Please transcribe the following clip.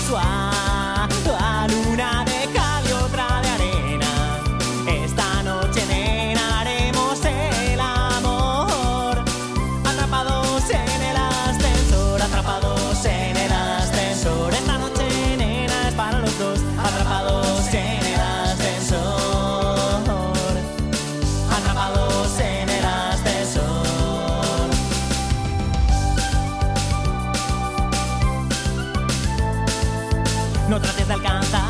casual, una de cal y otra de arena. Esta noche, nena, haremos el amor. Atrapados en el ascensor, atrapados en el ascensor. Esta noche, nena, es para los dos. Atrapados en el ascensor, atrapados en el ascensor. No trates de alcanzar